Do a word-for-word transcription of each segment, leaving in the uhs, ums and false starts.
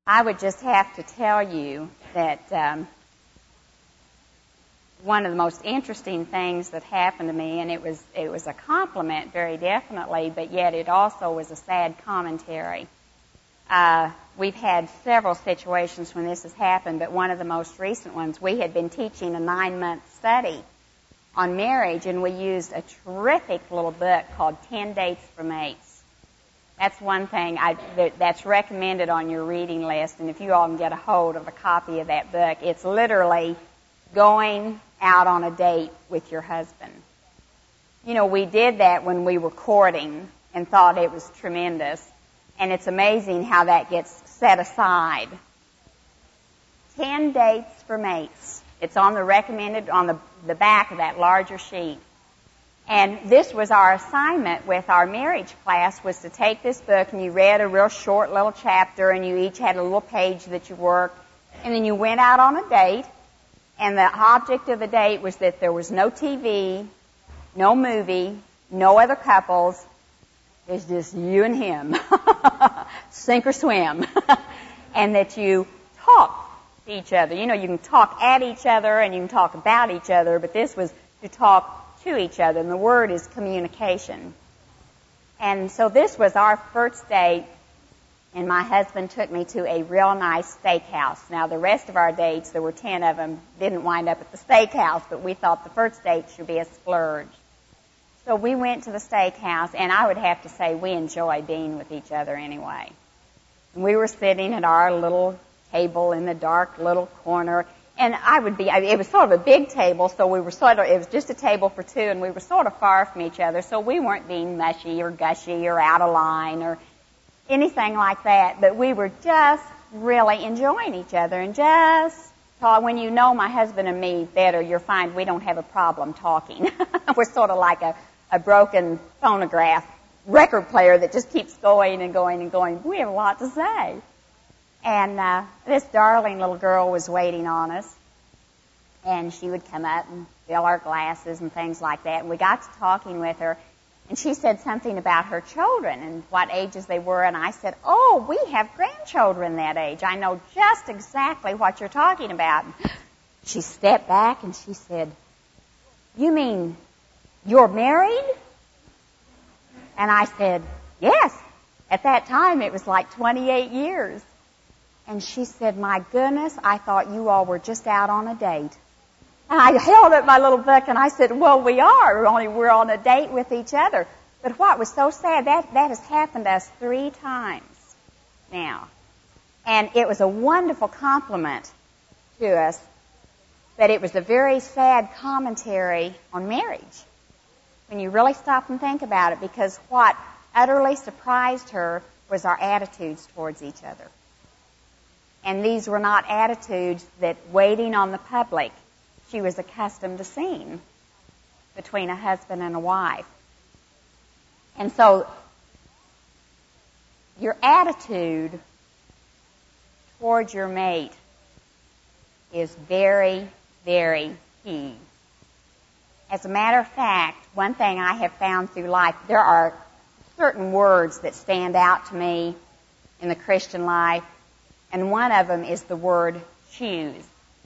I would just have to tell you that um, one of the most interesting things that happened to me, and it was it was a compliment very definitely, but yet it also was a sad commentary. Uh, we've had several situations when this has happened, but one of the most recent ones, we had been teaching a nine-month study on marriage, and we used a terrific little book called Ten Dates for Mates. That's one thing I, that, that's recommended on your reading list, and if you all can get a hold of a copy of that book, it's literally going out on a date with your husband. You know, we did that when we were courting and thought it was tremendous, and it's amazing how that gets set aside. Ten Dates for Mates. It's on the recommended, on the, the back of that larger sheet. And this was our assignment with our marriage class, was to take this book and you read a real short little chapter and you each had a little page that you worked, and then you went out on a date, and the object of the date was that there was no T V, no movie, no other couples. It's just you and him. Sink or swim. And that you talk to each other. You know, you can talk at each other and you can talk about each other, but this was to talk to each other, and the word is communication. And so this was our first date, and my husband took me to a real nice steakhouse. Now, the rest of our dates, there were ten of them, didn't wind up at the steakhouse, but we thought the first date should be a splurge. So we went to the steakhouse, and I would have to say we enjoyed being with each other anyway. And we were sitting at our little table in the dark little corner, and I would be, it was sort of a big table, so we were sort of, it was just a table for two, and we were sort of far from each other, so we weren't being mushy or gushy or out of line or anything like that, but we were just really enjoying each other, and just, when you know my husband and me better, you'll find we don't have a problem talking. We're sort of like a, a broken phonograph record player that just keeps going and going and going. We have a lot to say. And uh, this darling little girl was waiting on us, and she would come up and fill our glasses and things like that. And we got to talking with her, and she said something about her children and what ages they were. And I said, oh, we have grandchildren that age. I know just exactly what you're talking about. And she stepped back and she said, you mean you're married? And I said, yes. At that time, it was like twenty-eight years. And she said, my goodness, I thought you all were just out on a date. And I held up my little book and I said, well, we are, only we're on a date with each other. But what was so sad, that, that has happened to us three times now. And it was a wonderful compliment to us, but it was a very sad commentary on marriage when you really stop and think about it, because what utterly surprised her was our attitudes towards each other. And these were not attitudes that, waiting on the public, she was accustomed to seeing between a husband and a wife. And so your attitude towards your mate is very, very key. As a matter of fact, one thing I have found through life, there are certain words that stand out to me in the Christian life, and one of them is the word choose.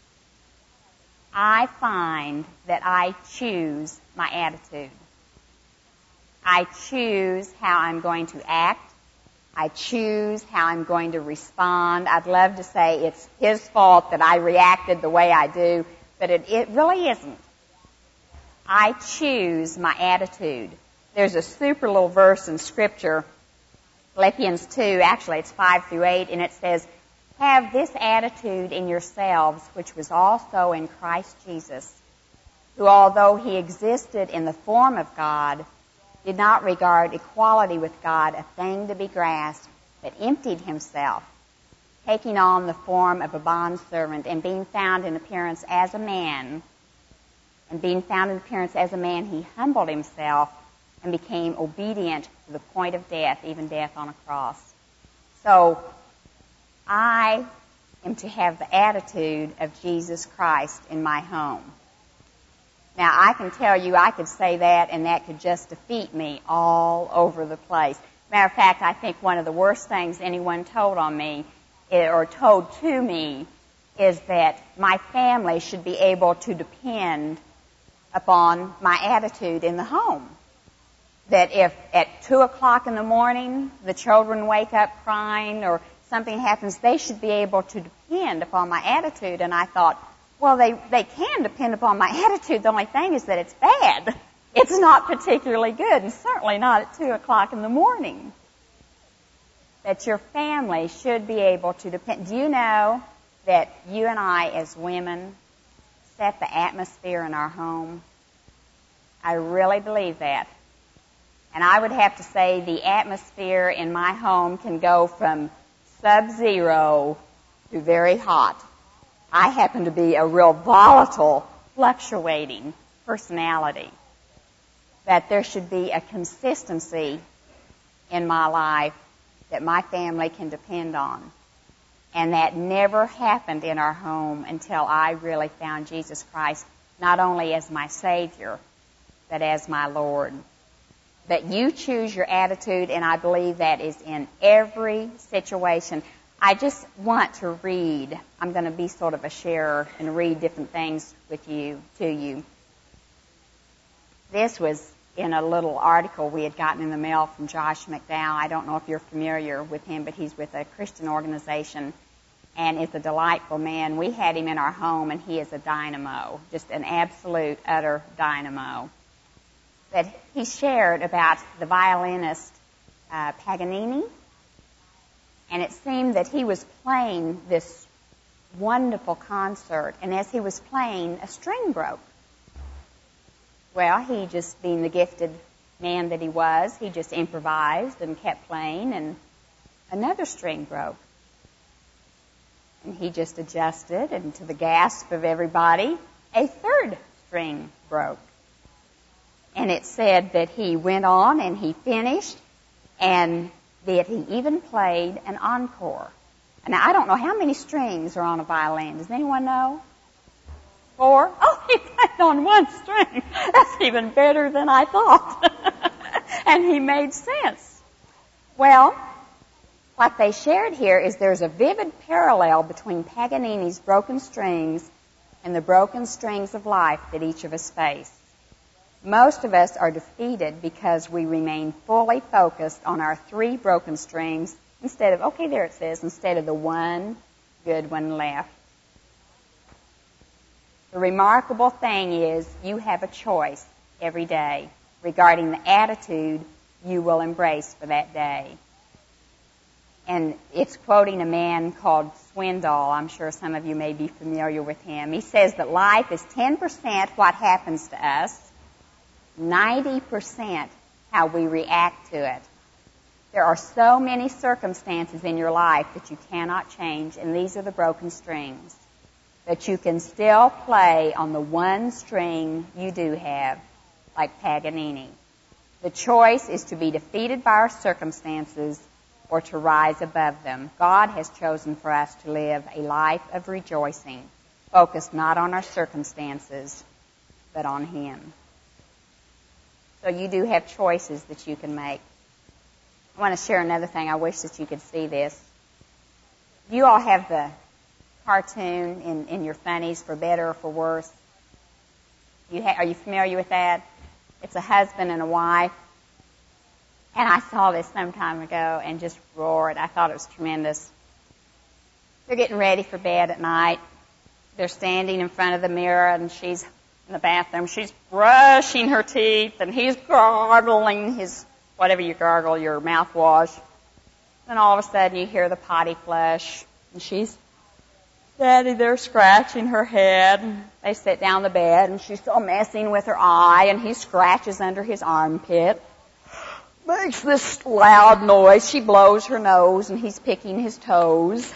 I find that I choose my attitude. I choose how I'm going to act. I choose how I'm going to respond. I'd love to say it's his fault that I reacted the way I do, but it, it really isn't. I choose my attitude. There's a super little verse in Scripture, Philippians two, actually it's five through eight, and it says, have this attitude in yourselves, which was also in Christ Jesus, who, although he existed in the form of God, did not regard equality with God a thing to be grasped, but emptied himself, taking on the form of a bondservant, and being found in appearance as a man, and being found in appearance as a man, he humbled himself and became obedient to the point of death, even death on a cross. So, I am to have the attitude of Jesus Christ in my home. Now, I can tell you, I could say that, and that could just defeat me all over the place. Matter of fact, I think one of the worst things anyone told on me or told to me is that my family should be able to depend upon my attitude in the home. That if at two o'clock in the morning the children wake up crying or something happens, they should be able to depend upon my attitude. And I thought, well, they, they can depend upon my attitude. The only thing is that it's bad. It's not particularly good, and certainly not at two o'clock in the morning. That your family should be able to depend. Do you know that you and I as women set the atmosphere in our home? I really believe that. And I would have to say the atmosphere in my home can go from sub-zero to very hot. I happen to be a real volatile, fluctuating personality. That there should be a consistency in my life that my family can depend on. And that never happened in our home until I really found Jesus Christ, not only as my Savior, but as my Lord. That you choose your attitude, and I believe that is in every situation. I just want to read. I'm going to be sort of a sharer and read different things with you, to you. This was in a little article we had gotten in the mail from Josh McDowell. I don't know if you're familiar with him, but he's with a Christian organization and is a delightful man. We had him in our home, and he is a dynamo, just an absolute, utter dynamo. That he shared about the violinist uh, Paganini, and it seemed that he was playing this wonderful concert, and as he was playing, a string broke. Well, he just, being the gifted man that he was, he just improvised and kept playing, and another string broke. And he just adjusted, and to the gasp of everybody, a third string broke. And it said that he went on and he finished, and that he even played an encore. And I don't know how many strings are on a violin. Does anyone know? Four? Oh, he played on one string. That's even better than I thought. And he made sense. Well, what they shared here is there's a vivid parallel between Paganini's broken strings and the broken strings of life that each of us face. Most of us are defeated because we remain fully focused on our three broken strings instead of, okay, there it says, instead of the one good one left. The remarkable thing is you have a choice every day regarding the attitude you will embrace for that day. And it's quoting a man called Swindoll. I'm sure some of you may be familiar with him. He says that life is ten percent what happens to us, ninety percent how we react to it. There are so many circumstances in your life that you cannot change, and these are the broken strings. But you can still play on the one string you do have, like Paganini. The choice is to be defeated by our circumstances or to rise above them. God has chosen for us to live a life of rejoicing, focused not on our circumstances, but on Him. So you do have choices that you can make. I want to share another thing. I wish that you could see this. You all have the cartoon in, in your funnies, For Better or For Worse. You ha- are you familiar with that? It's a husband and a wife. And I saw this some time ago and just roared. I thought it was tremendous. They're getting ready for bed at night. They're standing in front of the mirror, and she's in the bathroom. She's brushing her teeth, and he's gargling his, whatever you gargle, your mouthwash. And all of a sudden you hear the potty flush, and she's standing there scratching her head. And they sit down on the bed, and she's still messing with her eye, and he scratches under his armpit. Makes this loud noise. She blows her nose, and he's picking his toes.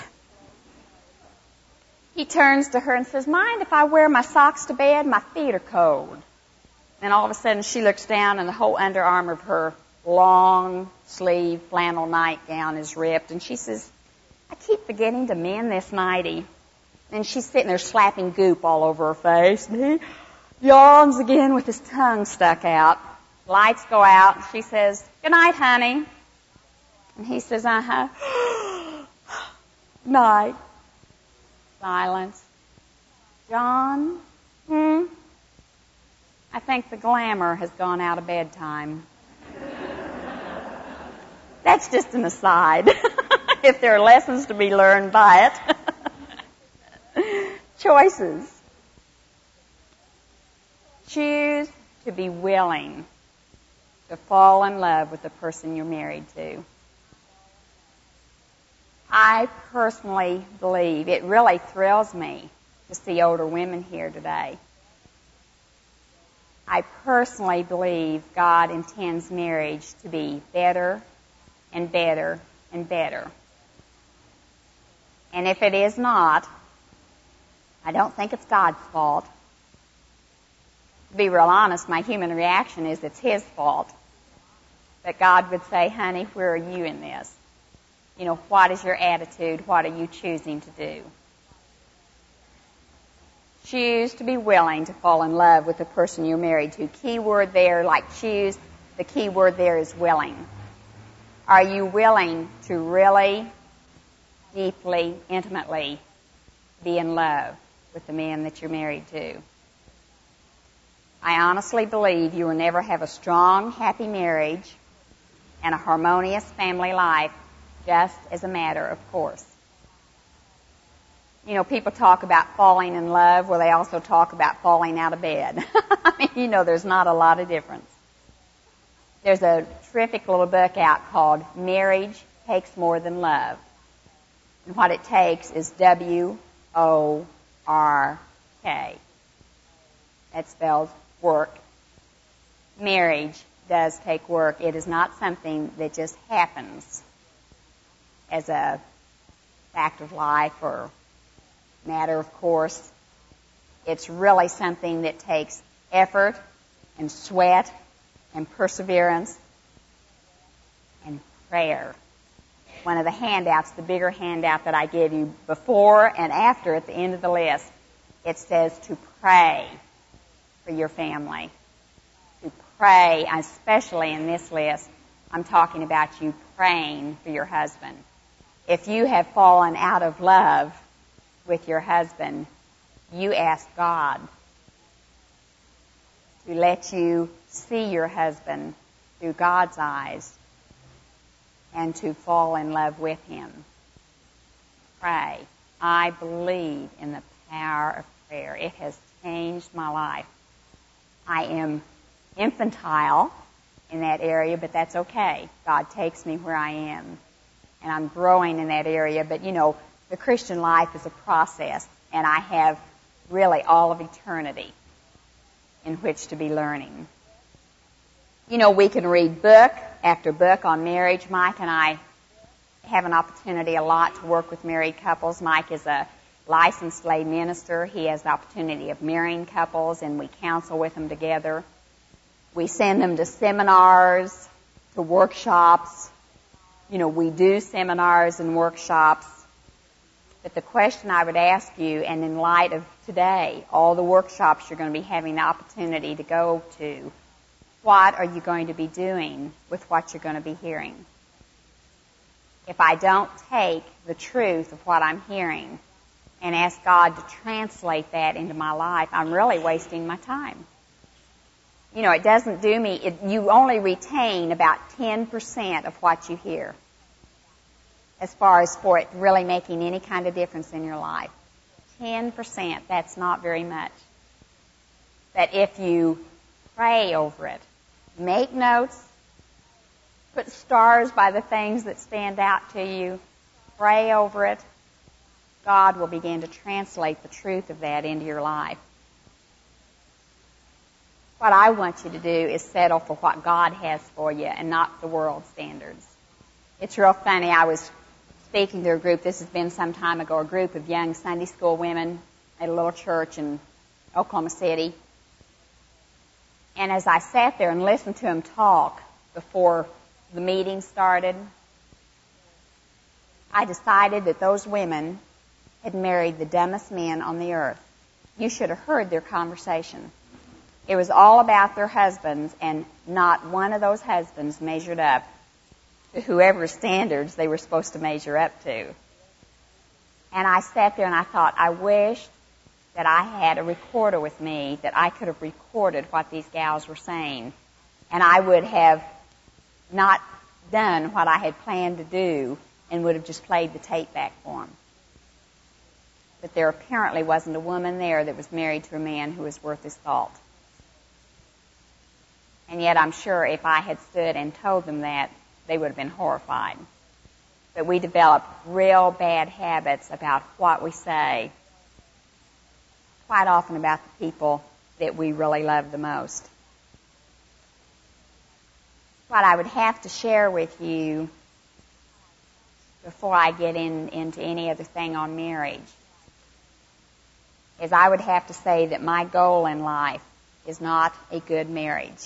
He turns to her and says, "Mind if I wear my socks to bed? My feet are cold." And all of a sudden she looks down, and the whole underarm of her long sleeve flannel nightgown is ripped. And she says, "I keep forgetting to mend this nightie." And she's sitting there slapping goop all over her face. And he yawns again with his tongue stuck out. Lights go out, and she says, "Good night, honey." And he says, "Uh-huh." Night. Silence. John? Hmm? I think the glamour has gone out of bedtime. That's just an aside. If there are lessons to be learned by it. Choices. Choose to be willing to fall in love with the person you're married to. I personally believe, it really thrills me to see older women here today. I personally believe God intends marriage to be better and better and better. And if it is not, I don't think it's God's fault. To be real honest, my human reaction is it's His fault. That God would say, honey, where are you in this? You know, what is your attitude? What are you choosing to do? Choose to be willing to fall in love with the person you're married to. Key word there, like choose, the key word there is willing. Are you willing to really, deeply, intimately be in love with the man that you're married to? I honestly believe you will never have a strong, happy marriage and a harmonious family life just as a matter of course. You know, people talk about falling in love, well, they also talk about falling out of bed. I mean, you know, there's not a lot of difference. There's a terrific little book out called Marriage Takes More Than Love. And what it takes is W O R K. That spells work. Marriage does take work. It is not something that just happens as a fact of life or matter of course. It's really something that takes effort and sweat and perseverance and prayer. One of the handouts, the bigger handout that I gave you before and after at the end of the list, it says to pray for your family. To pray, especially in this list, I'm talking about you praying for your husband. If you have fallen out of love with your husband, you ask God to let you see your husband through God's eyes and to fall in love with him. Pray. I believe in the power of prayer. It has changed my life. I am infantile in that area, but that's okay. God takes me where I am, and I'm growing in that area. But, you know, the Christian life is a process, and I have really all of eternity in which to be learning. You know, we can read book after book on marriage. Mike and I have an opportunity a lot to work with married couples. Mike is a licensed lay minister. He has the opportunity of marrying couples, and we counsel with them together. We send them to seminars, to workshops. You know, we do seminars and workshops. But the question I would ask you, and in light of today, all the workshops you're going to be having the opportunity to go to, what are you going to be doing with what you're going to be hearing? If I don't take the truth of what I'm hearing and ask God to translate that into my life, I'm really wasting my time. You know, it doesn't do me, it, you only retain about ten percent of what you hear as far as for it really making any kind of difference in your life. ten percent, that's not very much. But if you pray over it, make notes, put stars by the things that stand out to you, pray over it, God will begin to translate the truth of that into your life. What I want you to do is settle for what God has for you and not the world standards. It's real funny. I was speaking to a group, this has been some time ago, a group of young Sunday school women at a little church in Oklahoma City. And as I sat there and listened to them talk before the meeting started, I decided that those women had married the dumbest men on the earth. You should have heard their conversation. It was all about their husbands, and not one of those husbands measured up to whoever standards they were supposed to measure up to. And I sat there and I thought, I wished that I had a recorder with me, that I could have recorded what these gals were saying. And I would have not done what I had planned to do and would have just played the tape back for them. But there apparently wasn't a woman there that was married to a man who was worth his salt. And yet I'm sure if I had stood and told them that, they would have been horrified. But we develop real bad habits about what we say, quite often about the people that we really love the most. What I would have to share with you before I get in, into any other thing on marriage is I would have to say that my goal in life is not a good marriage.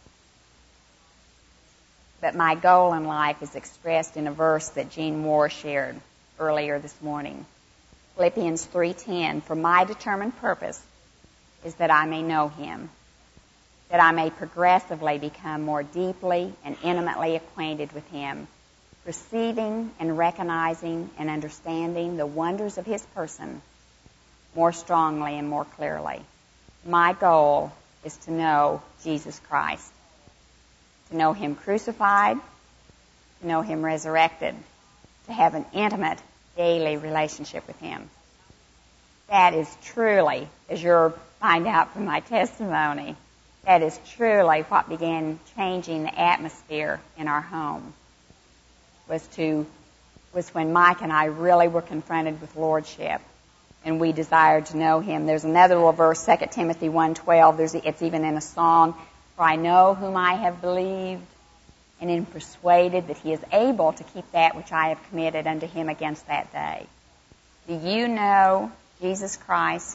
But my goal in life is expressed in a verse that Jean Moore shared earlier this morning. Philippians three ten, for my determined purpose is that I may know him, that I may progressively become more deeply and intimately acquainted with him, perceiving and recognizing and understanding the wonders of his person more strongly and more clearly. My goal is to know Jesus Christ, to know him crucified, to know him resurrected, to have an intimate daily relationship with him. That is truly, as you'll find out from my testimony, that is truly what began changing the atmosphere in our home. Was to was when Mike and I really were confronted with lordship, and we desired to know him. There's another little verse, Second Timothy one twelve. There's it's even in a song. For I know whom I have believed, and am persuaded that he is able to keep that which I have committed unto him against that day. Do you know Jesus Christ?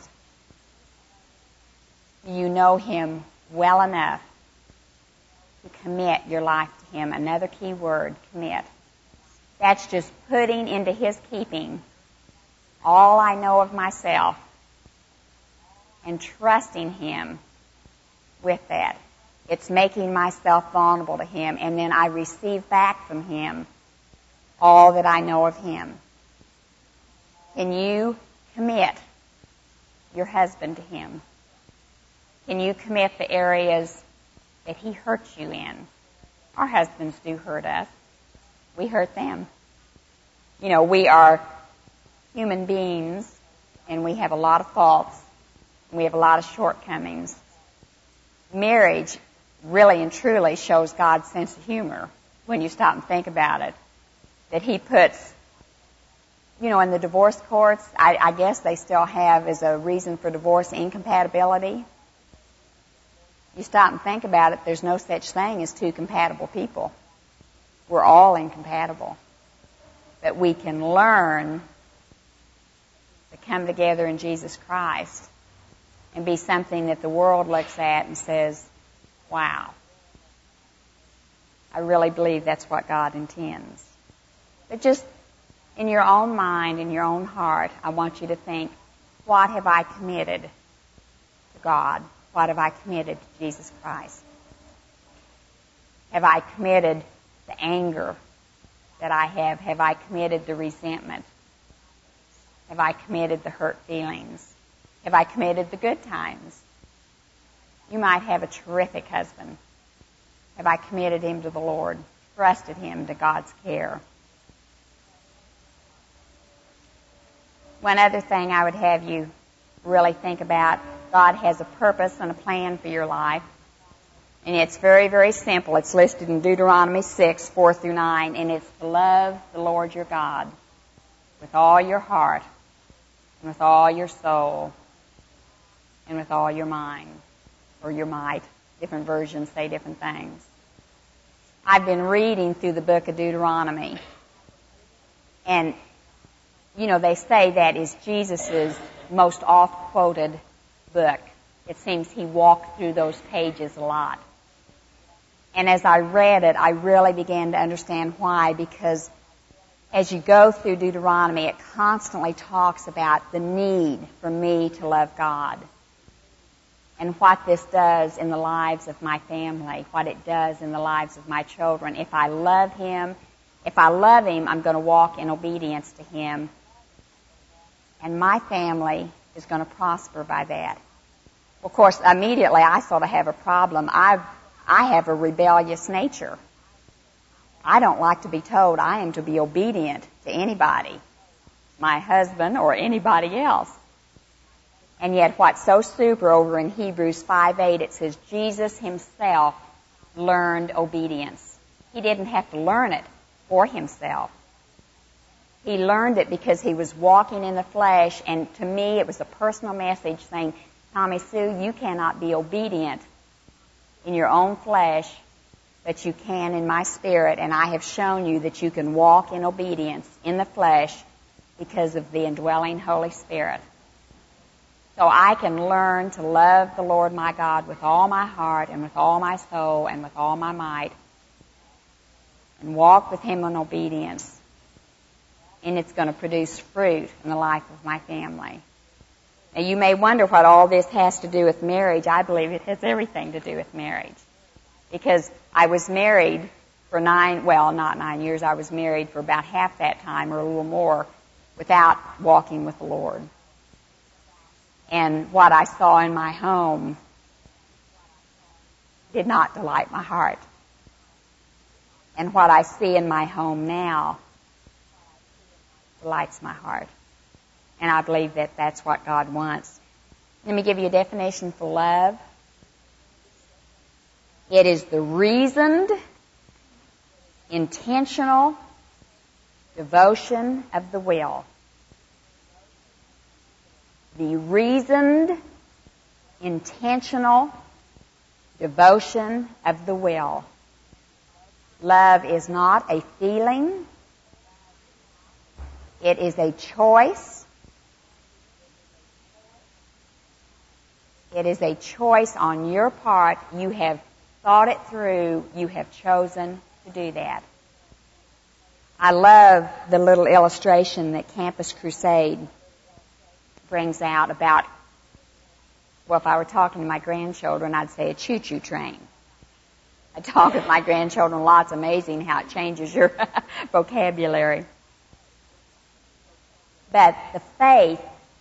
Do you know him well enough to commit your life to him? Another key word, commit. That's just putting into his keeping all I know of myself and trusting him with that. It's making myself vulnerable to him, and then I receive back from him all that I know of him. Can you commit your husband to him? Can you commit the areas that he hurts you in? Our husbands do hurt us. We hurt them. You know, we are human beings, and we have a lot of faults, and we have a lot of shortcomings. Marriage really and truly shows God's sense of humor when you stop and think about it. That he puts, you know, in the divorce courts, I, I guess they still have as a reason for divorce incompatibility. You stop and think about it, there's no such thing as two compatible people. We're all incompatible. But we can learn to come together in Jesus Christ and be something that the world looks at and says, wow, I really believe that's what God intends. But just in your own mind, in your own heart, I want you to think, what have I committed to God? What have I committed to Jesus Christ? Have I committed the anger that I have? Have I committed the resentment? Have I committed the hurt feelings? Have I committed the good times? You might have a terrific husband. Have I committed him to the Lord? Trusted him to God's care? One other thing I would have you really think about, God has a purpose and a plan for your life. And it's very, very simple. It's listed in Deuteronomy six, four through nine. And it's to love the Lord your God with all your heart and with all your soul and with all your mind, or your might. Different versions say different things. I've been reading through the book of Deuteronomy. And, you know, they say that is Jesus' most oft-quoted book. It seems he walked through those pages a lot. And as I read it, I really began to understand why, because as you go through Deuteronomy, it constantly talks about the need for me to love God and what this does in the lives of my family, what it does in the lives of my children. If I love him, if I love him, I'm going to walk in obedience to him. and my family is going to prosper by that. Of course, immediately I sort of have a problem. I I have a rebellious nature. I don't like to be told I am to be obedient to anybody, my husband or anybody else. And yet what's so super over in Hebrews five eight, it says Jesus himself learned obedience. He didn't have to learn it for himself. He learned it because he was walking in the flesh, and to me it was a personal message saying, Tommy Sue, you cannot be obedient in your own flesh, but you can in my spirit, and I have shown you that you can walk in obedience in the flesh because of the indwelling Holy Spirit. So I can learn to love the Lord my God with all my heart and with all my soul and with all my might and walk with him in obedience. And it's going to produce fruit in the life of my family. Now, you may wonder what all this has to do with marriage. I believe it has everything to do with marriage. Because I was married for nine, well, not nine years. I was married for about half that time or a little more without walking with the Lord. And what I saw in my home did not delight my heart. And what I see in my home now delights my heart. And I believe that that's what God wants. Let me give you a definition for love. It is the reasoned, intentional devotion of the will. The reasoned, intentional devotion of the will. Love is not a feeling. It is a choice. It is a choice on your part. You have thought it through. You have chosen to do that. I love the little illustration that Campus Crusade brings out about, well, if I were talking to my grandchildren, I'd say a choo-choo train. I talk with my grandchildren a lot. It's amazing how it changes your vocabulary. But the faith,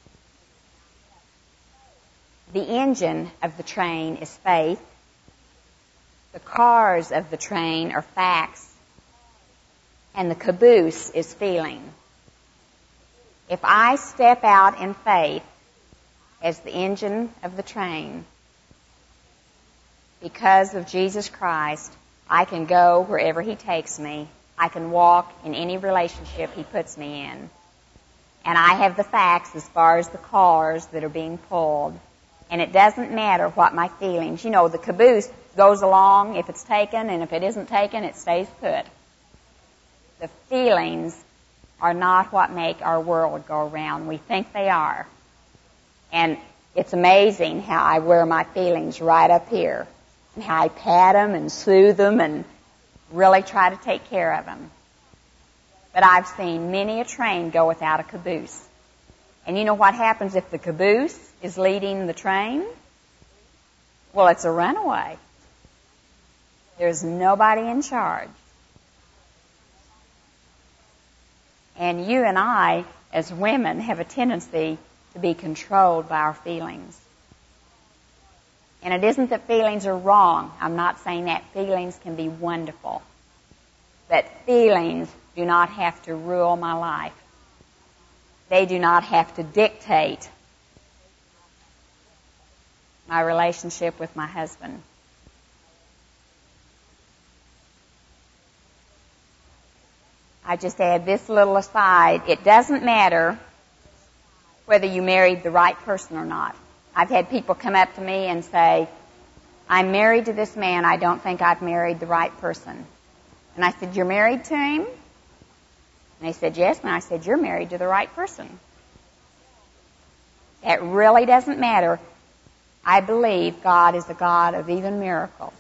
the engine of the train is faith. The cars of the train are facts. And the caboose is feeling. If I step out in faith as the engine of the train, because of Jesus Christ, I can go wherever he takes me. I can walk in any relationship he puts me in. And I have the facts as far as the cars that are being pulled. And it doesn't matter what my feelings. You know, the caboose goes along if it's taken, and if it isn't taken, it stays put. The feelings are not what make our world go around. We think they are. And it's amazing how I wear my feelings right up here, and how I pat them and soothe them and really try to take care of them. But I've seen many a train go without a caboose. And you know what happens if the caboose is leading the train? Well, it's a runaway. There's nobody in charge. And you and I, as women, have a tendency to be controlled by our feelings. And it isn't that feelings are wrong. I'm not saying that. Feelings can be wonderful. But feelings do not have to rule my life. They do not have to dictate my relationship with my husband. I just add this little aside. It doesn't matter whether you married the right person or not. I've had people come up to me and say, I'm married to this man. I don't think I've married the right person. And I said, you're married to him? And they said, yes. And I said, you're married to the right person. It really doesn't matter. I believe God is a God of even miracles.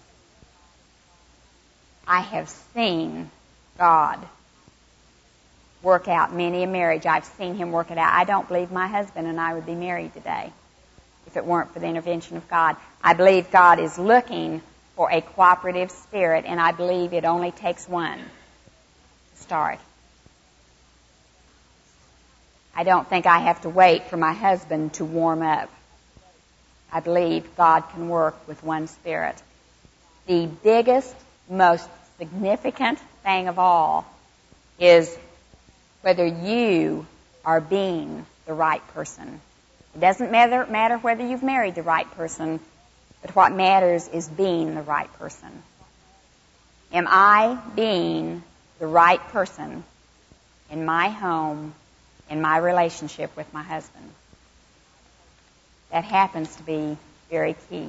I have seen God work out many a marriage. I've seen him work it out. I don't believe my husband and I would be married today if it weren't for the intervention of God. I believe God is looking for a cooperative spirit, and I believe it only takes one to start. I don't think I have to wait for my husband to warm up. I believe God can work with one spirit. The biggest, most significant thing of all is whether you are being the right person. It doesn't matter, matter whether you've married the right person, but what matters is being the right person. Am I being the right person in my home, in my relationship with my husband? That happens to be very key.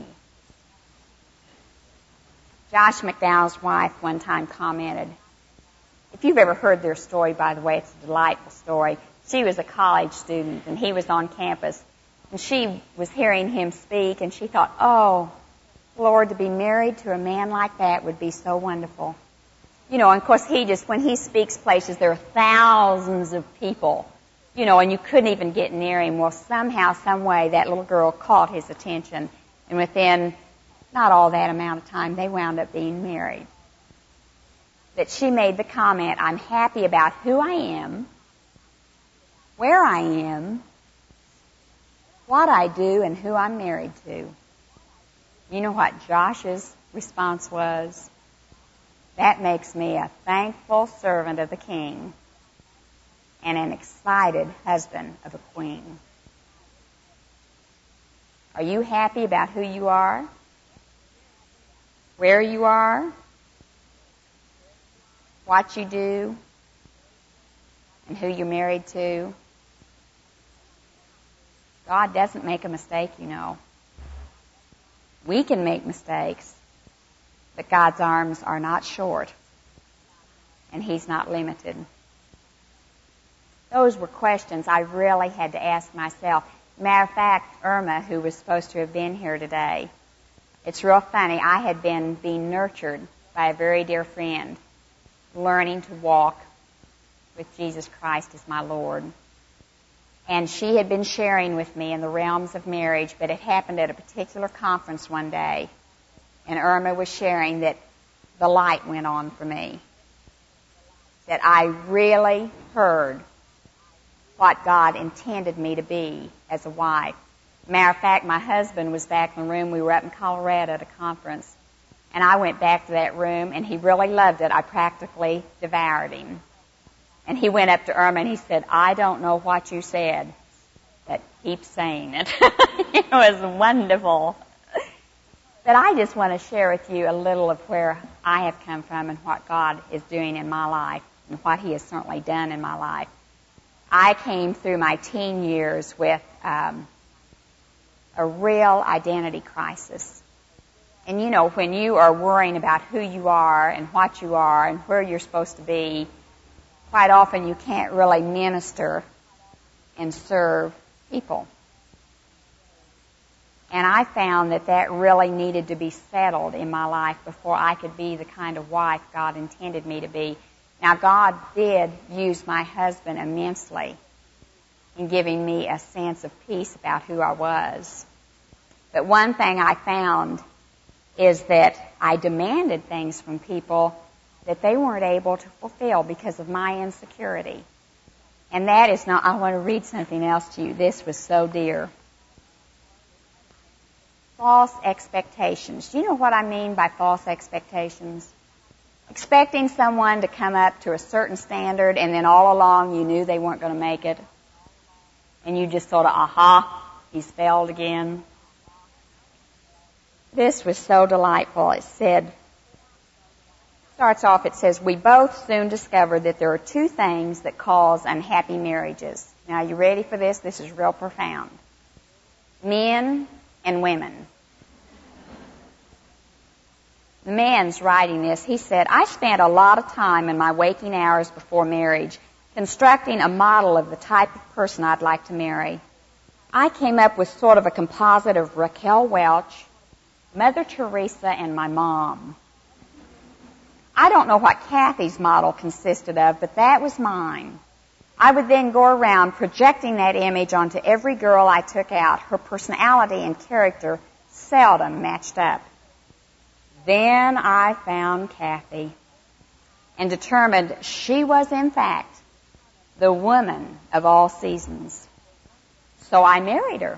Josh McDowell's wife one time commented, if you've ever heard their story, by the way, it's a delightful story. She was a college student, and he was on campus. And she was hearing him speak, and she thought, oh, Lord, to be married to a man like that would be so wonderful. You know, and of course, he just, when he speaks places, there are thousands of people, you know, and you couldn't even get near him. Well, somehow, some way, that little girl caught his attention, and within not all that amount of time, they wound up being married. That she made the comment, I'm happy about who I am, where I am, what I do, and who I'm married to. You know what Josh's response was? That makes me a thankful servant of the King and an excited husband of a queen. Are you happy about who you are? Where you are? What you do? And who you're married to? God doesn't make a mistake, you know. We can make mistakes, but God's arms are not short, and He's not limited. Those were questions I really had to ask myself. Matter of fact, Irma, who was supposed to have been here today, it's real funny. I had been being nurtured by a very dear friend, learning to walk with Jesus Christ as my Lord. And she had been sharing with me in the realms of marriage, but it happened at a particular conference one day. And Irma was sharing that the light went on for me. That I really heard what God intended me to be as a wife. Matter of fact, my husband was back in the room. We were up in Colorado at a conference. And I went back to that room, and he really loved it. I practically devoured him. And he went up to Irma and he said, I don't know what you said, but keep saying it. It was wonderful. But I just want to share with you a little of where I have come from and what God is doing in my life and what He has certainly done in my life. I came through my teen years with um, a real identity crisis. And you know, when you are worrying about who you are and what you are and where you're supposed to be, quite often you can't really minister and serve people. And I found that that really needed to be settled in my life before I could be the kind of wife God intended me to be. Now, God did use my husband immensely in giving me a sense of peace about who I was. But one thing I found is that I demanded things from people that they weren't able to fulfill because of my insecurity. And that is not, I want to read something else to you. This was so dear. False expectations. Do you know what I mean by false expectations? Expecting someone to come up to a certain standard and then all along you knew they weren't going to make it. And you just sort of, aha, he's failed again. This was so delightful. It said, starts off, it says, we both soon discovered that there are two things that cause unhappy marriages. Now, are you ready for this? This is real profound. Men and women. The man's writing this. He said, I spent a lot of time in my waking hours before marriage constructing a model of the type of person I'd like to marry. I came up with sort of a composite of Raquel Welch, Mother Teresa, and my mom. I don't know what Kathy's model consisted of, but that was mine. I would then go around projecting that image onto every girl I took out. Her personality and character seldom matched up. Then I found Kathy and determined she was, in fact, the woman of all seasons. So I married her.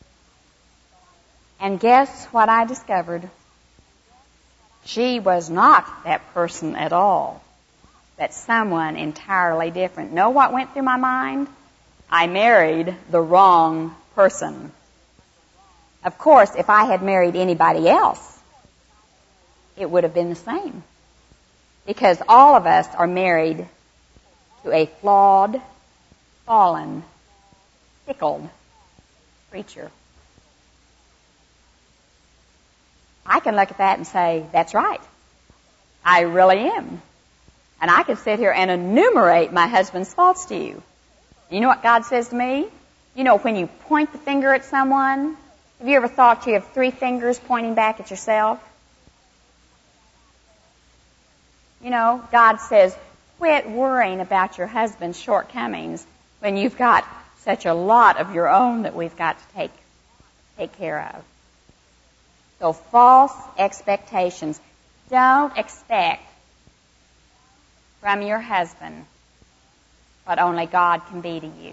And guess what I discovered? She was not that person at all. That's someone entirely different. Know what went through my mind? I married the wrong person. Of course, if I had married anybody else, it would have been the same. Because all of us are married to a flawed, fallen, tickled creature. I can look at that and say, that's right. I really am. And I can sit here and enumerate my husband's faults to you. You know what God says to me? You know, when you point the finger at someone, have you ever thought you have three fingers pointing back at yourself? You know, God says, quit worrying about your husband's shortcomings when you've got such a lot of your own that we've got to take, take care of. So false expectations. Don't expect from your husband what only God can be to you.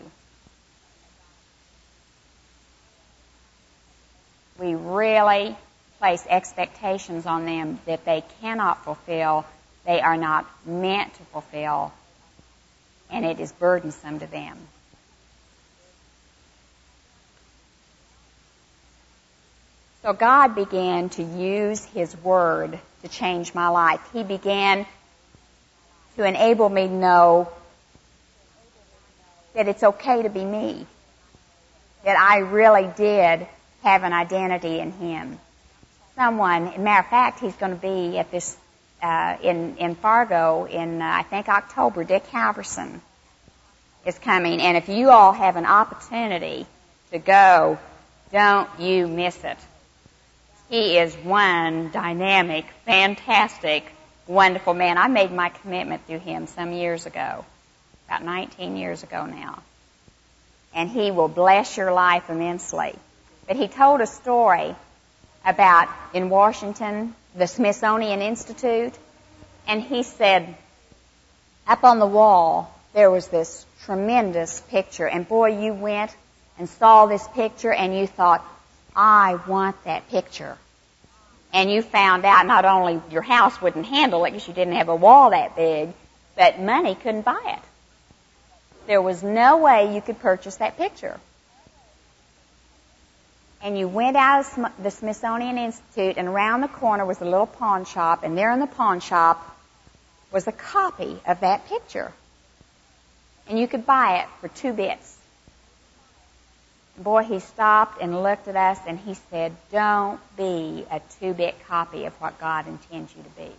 We really place expectations on them that they cannot fulfill, they are not meant to fulfill, and it is burdensome to them. So God began to use His Word to change my life. He began to enable me to know that it's okay to be me, that I really did have an identity in Him. Someone, as a matter of fact, he's going to be at this uh, in in Fargo in uh, I think October. Dick Halverson is coming, and if you all have an opportunity to go, don't you miss it. He is one dynamic, fantastic, wonderful man. I made my commitment through him some years ago, about nineteen years ago now. And he will bless your life immensely. But he told a story about, in Washington, the Smithsonian Institute, and he said, up on the wall, there was this tremendous picture, and boy, you went and saw this picture, and you thought, I want that picture. And you found out not only your house wouldn't handle it because you didn't have a wall that big, but money couldn't buy it. There was no way you could purchase that picture. And you went out of the Smithsonian Institute, and around the corner was a little pawn shop, and there in the pawn shop was a copy of that picture. And you could buy it for two bits. Boy, he stopped and looked at us, and he said, don't be a two-bit copy of what God intends you to be.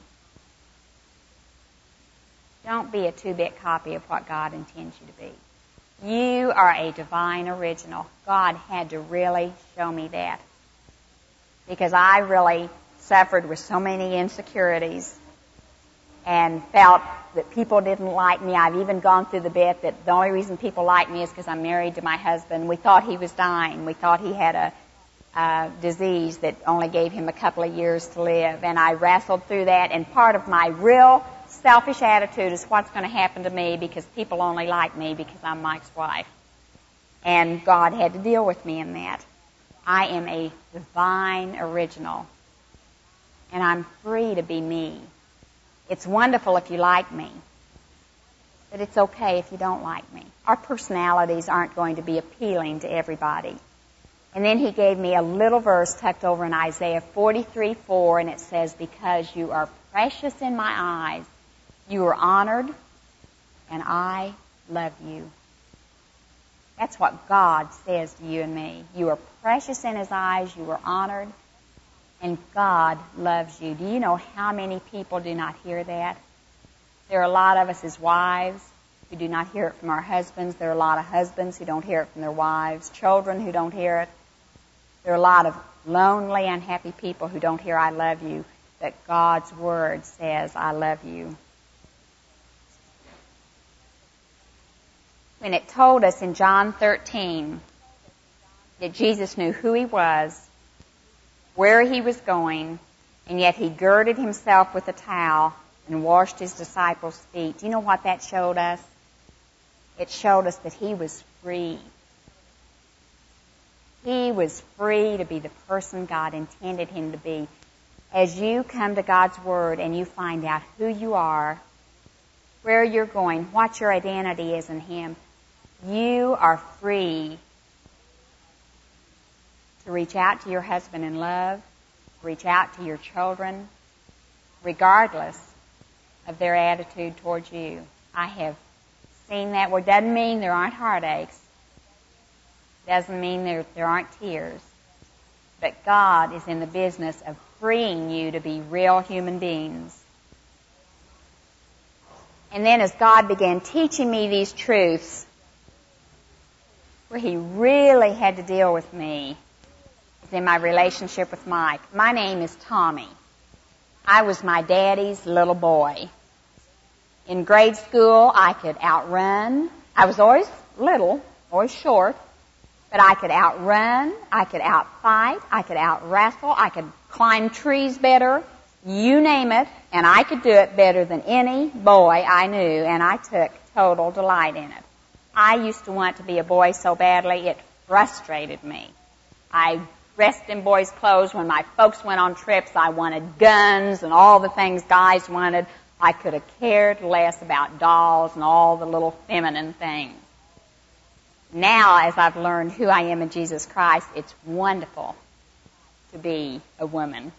Don't be a two-bit copy of what God intends you to be. You are a divine original. God had to really show me that, because I really suffered with so many insecurities and felt that people didn't like me. I've even gone through the bit that the only reason people like me is because I'm married to my husband. We thought he was dying. We thought he had a, a disease that only gave him a couple of years to live. And I wrestled through that, and part of my real selfish attitude is what's going to happen to me because people only like me because I'm Mike's wife. And God had to deal with me in that. I am a divine original, and I'm free to be me. It's wonderful if you like me, but it's okay if you don't like me. Our personalities aren't going to be appealing to everybody. And then he gave me a little verse tucked over in Isaiah forty-three four, and it says, because you are precious in my eyes, you are honored, and I love you. That's what God says to you and me. You are precious in His eyes, you are honored, and God loves you. Do you know how many people do not hear that? There are a lot of us as wives who do not hear it from our husbands. There are a lot of husbands who don't hear it from their wives, children who don't hear it. There are a lot of lonely, unhappy people who don't hear I love you, but God's Word says I love you. When it told us in John thirteen that Jesus knew who He was, where He was going, and yet He girded Himself with a towel and washed His disciples' feet. Do you know what that showed us? it showed us that he was free. He was free to be the person God intended him to be. As you come to God's Word and you find out who you are, where you're going, what your identity is in him, you are free to reach out to your husband in love, reach out to your children, regardless of their attitude towards you. I have seen that word. Doesn't mean there aren't heartaches. Doesn't mean there, there aren't tears. But God is in the business of freeing you to be real human beings. And then as God began teaching me these truths, where he really had to deal with me is in my relationship with Mike. My name is Tommy. I was my daddy's little boy. In grade school, I could outrun. I was always little, always short, but I could outrun, I could outfight, I could outwrestle, I could climb trees better, you name it, and I could do it better than any boy I knew, and I took total delight in it. I used to want to be a boy so badly, it frustrated me. I dressed in boys' clothes. When my folks went on trips, I wanted guns and all the things guys wanted. I could have cared less about dolls and all the little feminine things. Now, as I've learned who I am in Jesus Christ, it's wonderful to be a woman.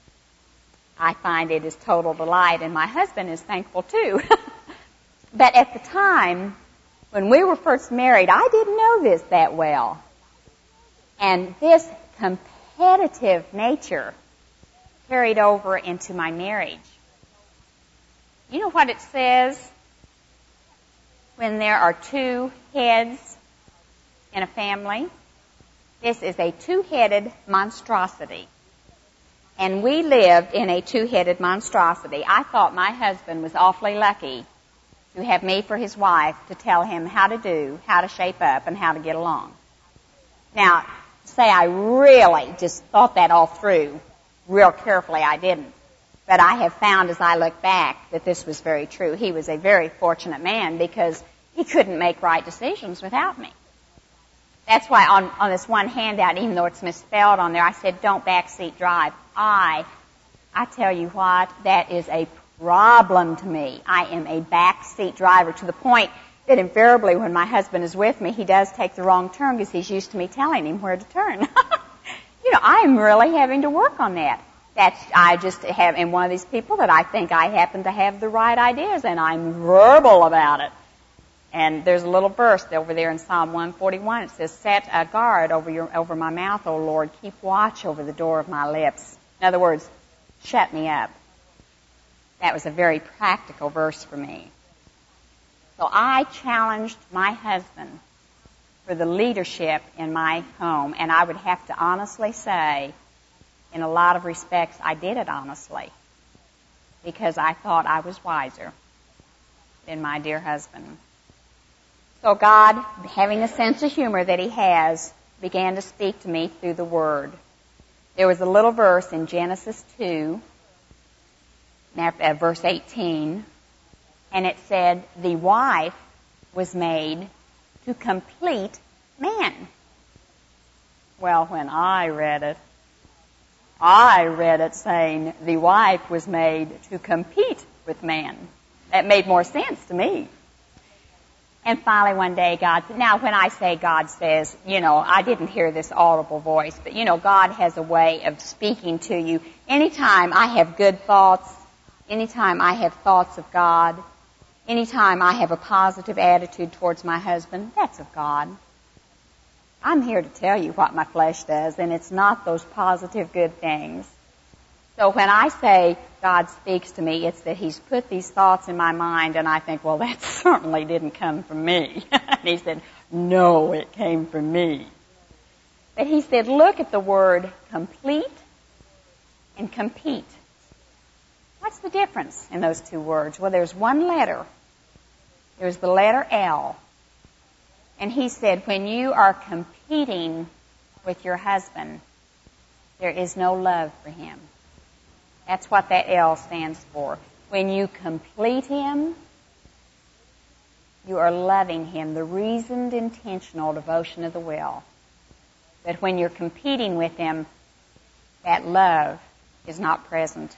I find it is total delight, and my husband is thankful too. But at the time, when we were first married, I didn't know this that well. And this competitive nature carried over into my marriage. You know what it says when there are two heads in a family? This is a two-headed monstrosity. And we lived in a two-headed monstrosity. I thought my husband was awfully lucky to have me for his wife to tell him how to do, how to shape up, and how to get along. Now, say I really just thought that all through real carefully, I didn't. But I have found as I look back that this was very true. He was a very fortunate man because he couldn't make right decisions without me. That's why on, on this one handout, even though it's misspelled on there, I said, don't backseat drive. I, I tell you what, that is a problem to me. I am a backseat driver to the point that invariably when my husband is with me, he does take the wrong turn because he's used to me telling him where to turn. You know, I am really having to work on that. That's, I just have, am one of these people that I think I happen to have the right ideas, and I'm verbal about it. And there's a little verse over there in Psalm one forty-one. It says, set a guard over your, over my mouth, O Lord. Keep watch over the door of my lips. In other words, shut me up. That was a very practical verse for me. So I challenged my husband for the leadership in my home, and I would have to honestly say, in a lot of respects, I did it honestly, because I thought I was wiser than my dear husband. So God, having a sense of humor that he has, began to speak to me through the Word. There was a little verse in Genesis two, verse eighteen, and it said, the wife was made to complete man. Well, when I read it, I read it saying the wife was made to compete with man. That made more sense to me. And finally one day God said, now when I say God says, you know, I didn't hear this audible voice, but you know, God has a way of speaking to you. Anytime I have good thoughts, anytime I have thoughts of God, anytime I have a positive attitude towards my husband, that's of God. I'm here to tell you what my flesh does, and it's not those positive good things. So when I say God speaks to me, it's that he's put these thoughts in my mind, and I think, well, that certainly didn't come from me. And he said, no, it came from me. But he said, look at the word complete and compete. What's the difference in those two words? Well, there's one letter. There's the letter L. And he said, when you are competing with your husband, there is no love for him. That's what that L stands for. When you complete him, You are loving Him, the reasoned, intentional devotion of the will. But when you're competing with Him, that love is not present.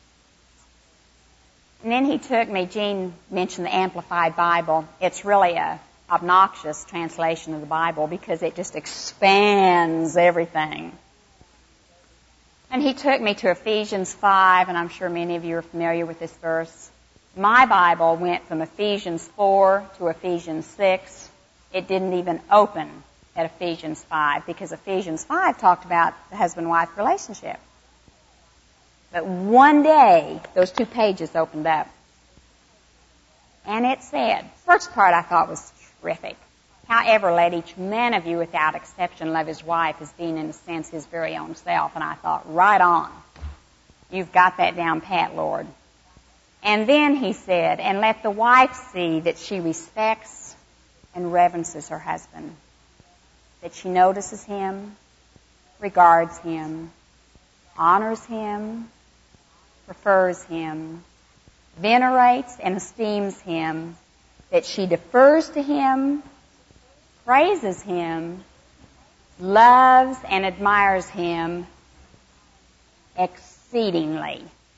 And then he took me, Gene mentioned the Amplified Bible. It's really a obnoxious translation of the Bible because it just expands everything. And he took me to Ephesians five, and I'm sure many of you are familiar with this verse. My Bible went from Ephesians four to Ephesians six. It didn't even open at Ephesians five because Ephesians five talked about the husband-wife relationship. But one day, those two pages opened up. And it said, first part I thought was terrific. However, let each man of you without exception love his wife as being in a sense his very own self. And I thought, right on. You've got that down pat, Lord. And then he said, and let the wife see that she respects and reverences her husband. That she notices him, regards him, honors him, prefers him, venerates and esteems him, that she defers to him, praises him, loves and admires him exceedingly.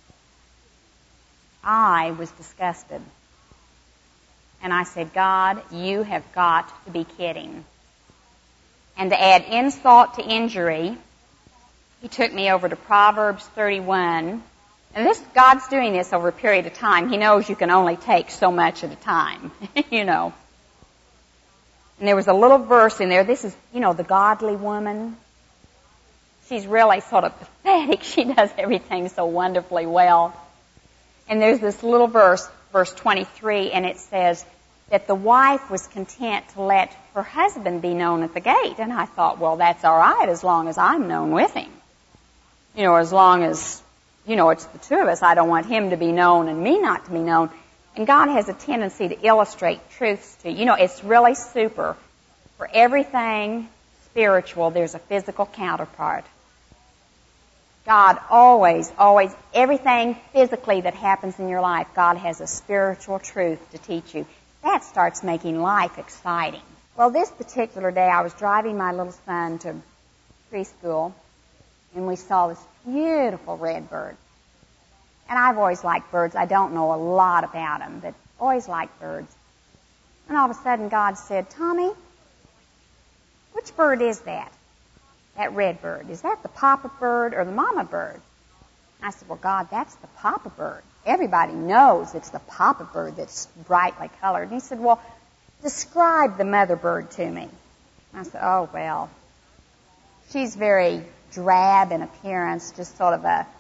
I was disgusted. And I said, God, you have got to be kidding. And to add insult to injury, he took me over to Proverbs thirty-one. And this, God's doing this over a period of time. He knows you can only take so much at a time, you know. And there was a little verse in there. This is, you know, the godly woman. She's really sort of pathetic. She does everything so wonderfully well. And there's this little verse, verse twenty-three, and it says that the wife was content to let her husband be known at the gate. And I thought, well, that's all right as long as I'm known with him. You know, as long as, you know, it's the two of us. I don't want him to be known and me not to be known. And God has a tendency to illustrate truths to you. You know, it's really super. For everything spiritual, there's a physical counterpart. God always, always, everything physically that happens in your life, God has a spiritual truth to teach you. That starts making life exciting. Well, this particular day, I was driving my little son to preschool, and we saw this beautiful red bird. And I've always liked birds. I don't know a lot about them, but always liked birds. And all of a sudden, God said, Tommy, which bird is that? That red bird. Is that the papa bird or the mama bird? I said, well, God, that's the papa bird. Everybody knows it's the papa bird that's brightly colored. And he said, well, describe the mother bird to me. I said, oh, well, she's very drab in appearance, just sort of a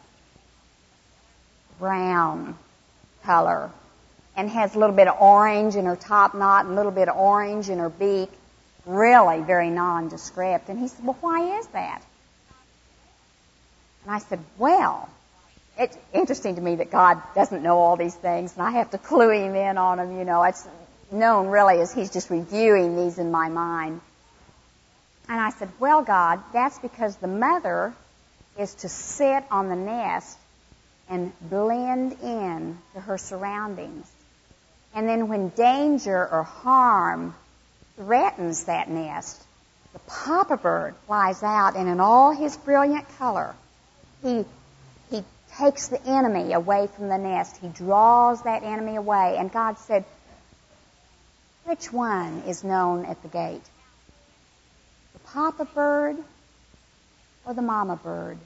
brown color, and has a little bit of orange in her top knot and a little bit of orange in her beak. Really very nondescript. And he said, well, why is that? And I said, well, it's interesting to me that God doesn't know all these things, and I have to clue him in on them, you know. It's known really as he's just reviewing these in my mind. And I said, well, God, that's because the mother is to sit on the nest and blend in to her surroundings. And then when danger or harm threatens that nest, the papa bird flies out, and in all his brilliant color, he he takes the enemy away from the nest. He draws that enemy away. And God said, which one is known at the gate? The papa bird or the mama bird?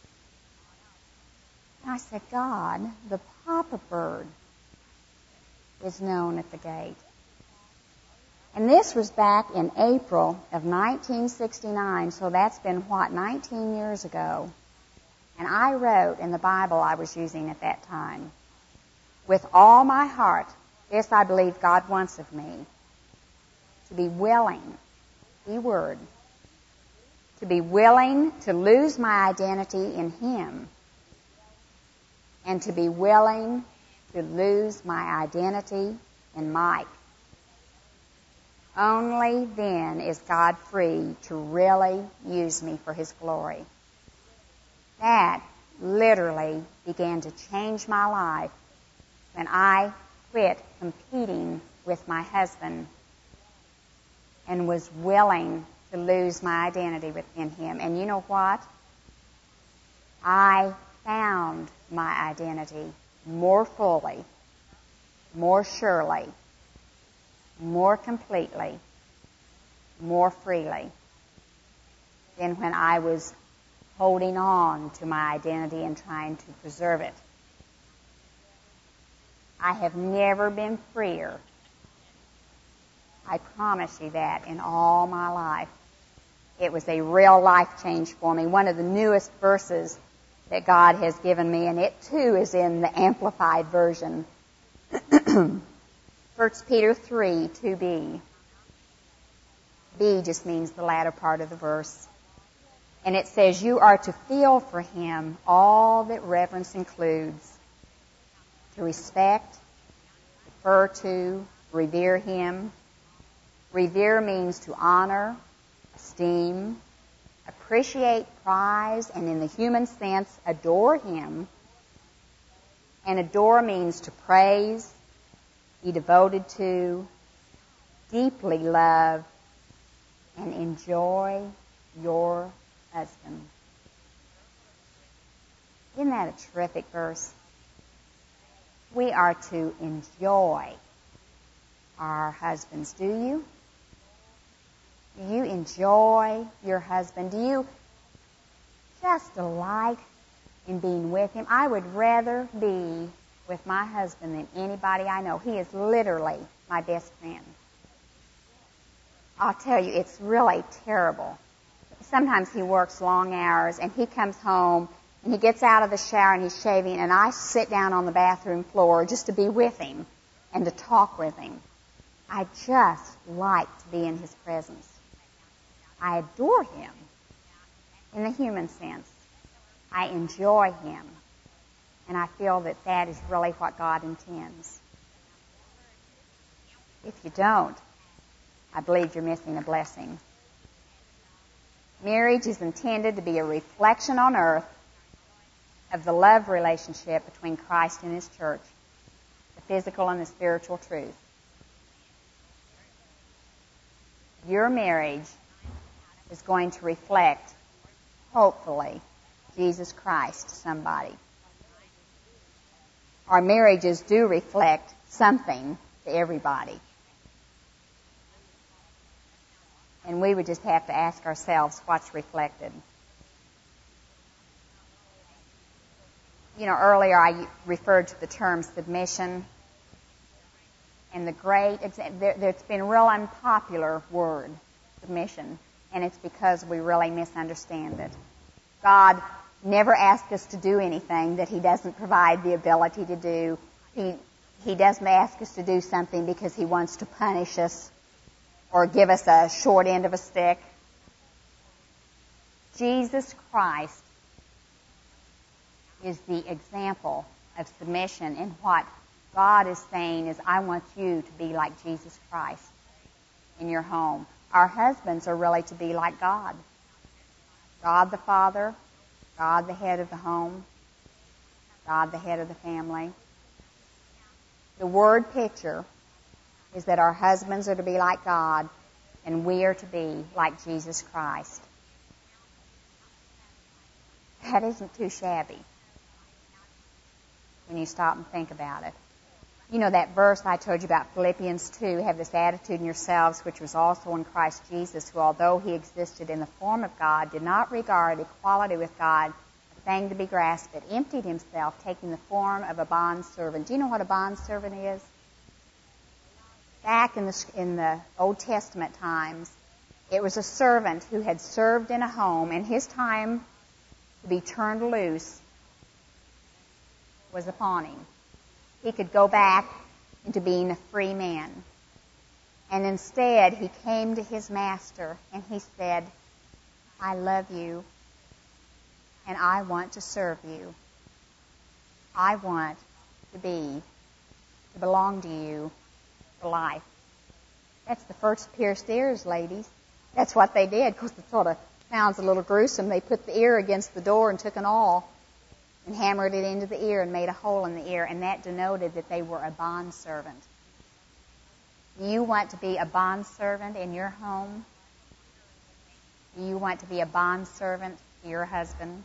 And I said, God, the papa bird is known at the gate. And this was back in April of nineteen sixty-nine, so that's been, what, nineteen years ago. And I wrote in the Bible I was using at that time, with all my heart, this I believe God wants of me, to be willing, key word, to be willing to lose my identity in Him, and to be willing to lose my identity in Mike. Only then is God free to really use me for His glory. That literally began to change my life when I quit competing with my husband and was willing to lose my identity within him. And you know what? I found my identity more fully, more surely, more completely, more freely than when I was holding on to my identity and trying to preserve it. I have never been freer. I promise you that in all my life. It was a real life change for me. One of the newest verses that God has given me, and it too is in the Amplified Version. First Peter three, two b. B just means the latter part of the verse. And it says, you are to feel for him all that reverence includes. To respect, defer to, revere him. Revere means to honor, esteem, appreciate, prize, and in the human sense, adore him. And adore means to praise, be devoted to, deeply love, and enjoy your husband. Isn't that a terrific verse? We are to enjoy our husbands. Do you? Do you enjoy your husband? Do you just delight in being with him? I would rather be with my husband than anybody I know. He is literally my best friend. I'll tell you, it's really terrible. Sometimes he works long hours and he comes home and he gets out of the shower and he's shaving and I sit down on the bathroom floor just to be with him and to talk with him. I just like to be in his presence. I adore him in the human sense. I enjoy him. And I feel that that is really what God intends. If you don't, I believe you're missing a blessing. Marriage is intended to be a reflection on earth of the love relationship between Christ and his church, the physical and the spiritual truth. Your marriage is going to reflect, hopefully, Jesus Christ to somebody. Our marriages do reflect something to everybody. And we would just have to ask ourselves what's reflected. You know, earlier I referred to the term submission. And the great, it's, it's been a real unpopular word, submission. And it's because we really misunderstand it. God never asks us to do anything that he doesn't provide the ability to do. He, he doesn't ask us to do something because he wants to punish us or give us a short end of a stick. Jesus Christ is the example of submission, and what God is saying is, I want you to be like Jesus Christ in your home. Our husbands are really to be like God. God the Father, God the head of the home, God the head of the family. The word picture is that our husbands are to be like God, and we are to be like Jesus Christ. That isn't too shabby when you stop and think about it. You know that verse I told you about, Philippians two, have this attitude in yourselves which was also in Christ Jesus, who although he existed in the form of God, did not regard equality with God a thing to be grasped, but emptied himself, taking the form of a bondservant. Do you know what a bondservant is? Back in the, in the Old Testament times, it was a servant who had served in a home, and his time to be turned loose was upon him. He could go back into being a free man. And instead, he came to his master and he said, I love you and I want to serve you. I want to be, to belong to you for life. That's the first pierced ears, ladies. That's what they did, because it sort of sounds a little gruesome. They put the ear against the door and took an awl and hammered it into the ear and made a hole in the ear, and that denoted that they were a bondservant. Do you want to be a bondservant in your home? Do you want to be a bondservant to your husband?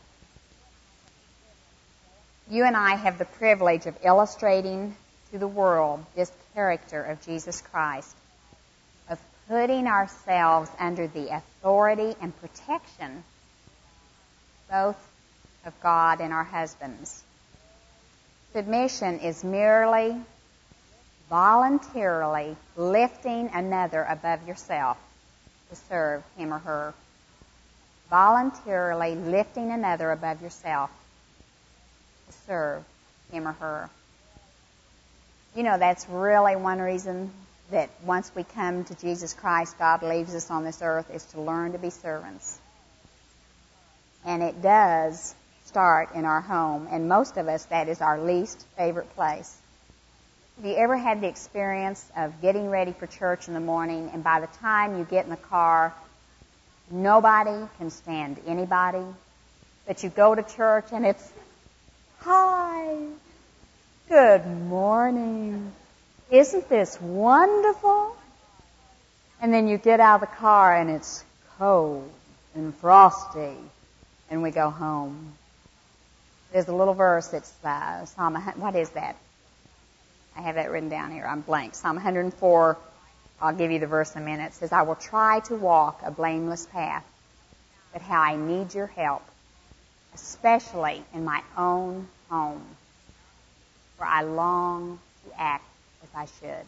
You and I have the privilege of illustrating to the world this character of Jesus Christ, of putting ourselves under the authority and protection both of God and our husbands. Submission is merely voluntarily lifting another above yourself to serve him or her. Voluntarily lifting another above yourself to serve him or her. You know, that's really one reason that once we come to Jesus Christ, God leaves us on this earth, is to learn to be servants. And it does start in our home, and most of us, that is our least favorite place. Have you ever had the experience of getting ready for church in the morning, and by the time you get in the car, nobody can stand anybody, but you go to church and it's, hi, good morning, isn't this wonderful? And then you get out of the car and it's cold and frosty, and we go home. There's a little verse, it's uh, Psalm, what is that? I have that written down here. I'm blank. Psalm one hundred four, I'll give you the verse in a minute. It says, I will try to walk a blameless path, but how I need your help, especially in my own home, where I long to act as I should.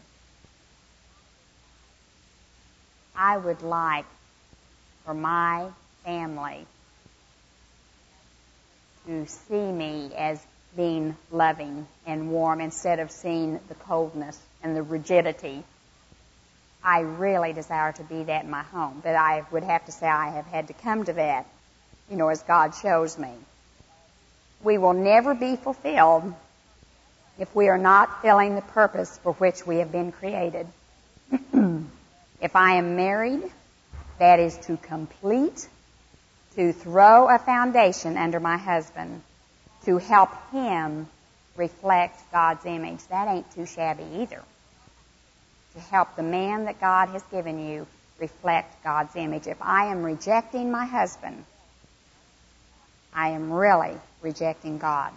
I would like for my family to see me as being loving and warm instead of seeing the coldness and the rigidity. I really desire to be that in my home, but I would have to say I have had to come to that, you know, as God shows me. We will never be fulfilled if we are not filling the purpose for which we have been created. If I am married, that is to complete, to throw a foundation under my husband, to help him reflect God's image. That ain't too shabby either. To help the man that God has given you reflect God's image. If I am rejecting my husband, I am really rejecting God.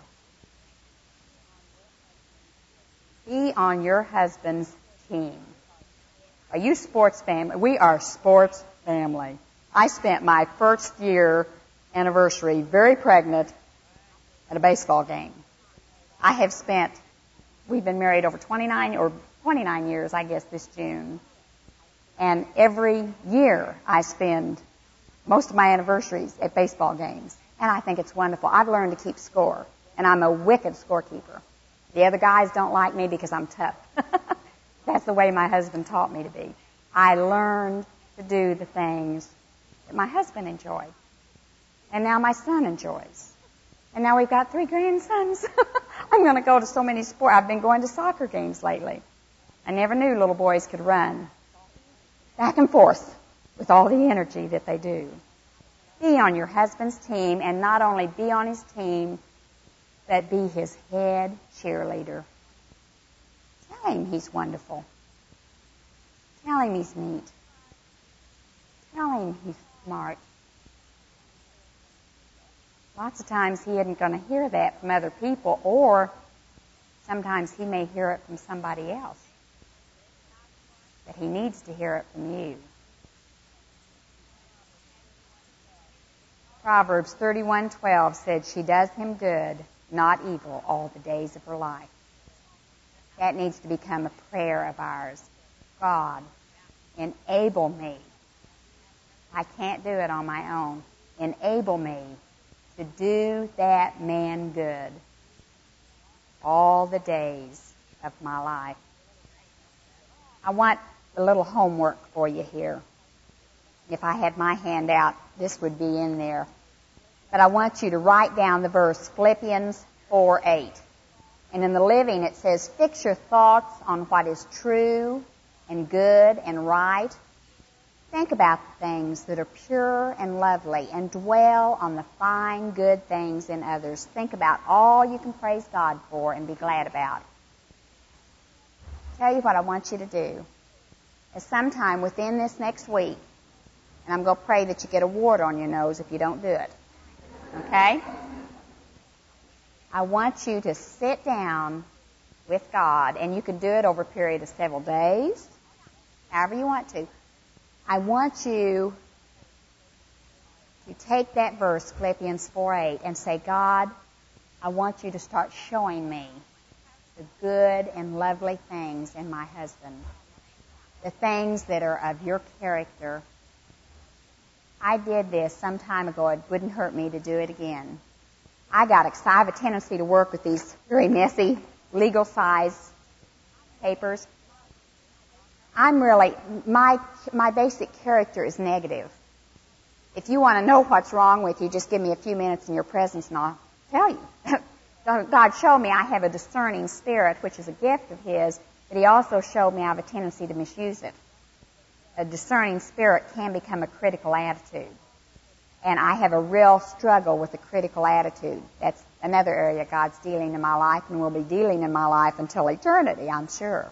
Be on your husband's team. Are you sports family? We are sports family. I spent my first year anniversary very pregnant at a baseball game. I have spent, we've been married over twenty-nine or twenty-nine years, I guess, this June. And every year I spend most of my anniversaries at baseball games. And I think it's wonderful. I've learned to keep score, and I'm a wicked scorekeeper. The other guys don't like me because I'm tough. That's the way my husband taught me to be. I learned to do the things that my husband enjoyed. And now my son enjoys. And now we've got three grandsons. I'm going to go to so many sports. I've been going to soccer games lately. I never knew little boys could run back and forth with all the energy that they do. Be on your husband's team, and not only be on his team, but be his head cheerleader. Tell him he's wonderful. Tell him he's neat. Tell him he's smart. Lots of times he isn't going to hear that from other people, or sometimes he may hear it from somebody else. But he needs to hear it from you. Proverbs thirty-one twelve said, she does him good, not evil, all the days of her life. That needs to become a prayer of ours. God, enable me. I can't do it on my own. Enable me to do that man good all the days of my life. I want a little homework for you here. If I had my hand out, this would be in there. But I want you to write down the verse, Philippians four eight. And in the Living it says, fix your thoughts on what is true and good and right. Think about the things that are pure and lovely, and dwell on the fine, good things in others. Think about all you can praise God for and be glad about. Tell you what I want you to do. at some time within this next week, and I'm going to pray that you get a wart on your nose if you don't do it. Okay? I want you to sit down with God, and you can do it over a period of several days, however you want to. I want you to take that verse, Philippians four eight, and say, God, I want you to start showing me the good and lovely things in my husband, the things that are of your character. I did this some time ago. It wouldn't hurt me to do it again. I got excited. I have a tendency to work with these very messy, legal size papers. I'm really, my, my basic character is negative. If you want to know what's wrong with you, just give me a few minutes in your presence and I'll tell you. God showed me I have a discerning spirit, which is a gift of His, but He also showed me I have a tendency to misuse it. A discerning spirit can become a critical attitude. And I have a real struggle with a critical attitude. That's another area God's dealing in my life and will be dealing in my life until eternity, I'm sure.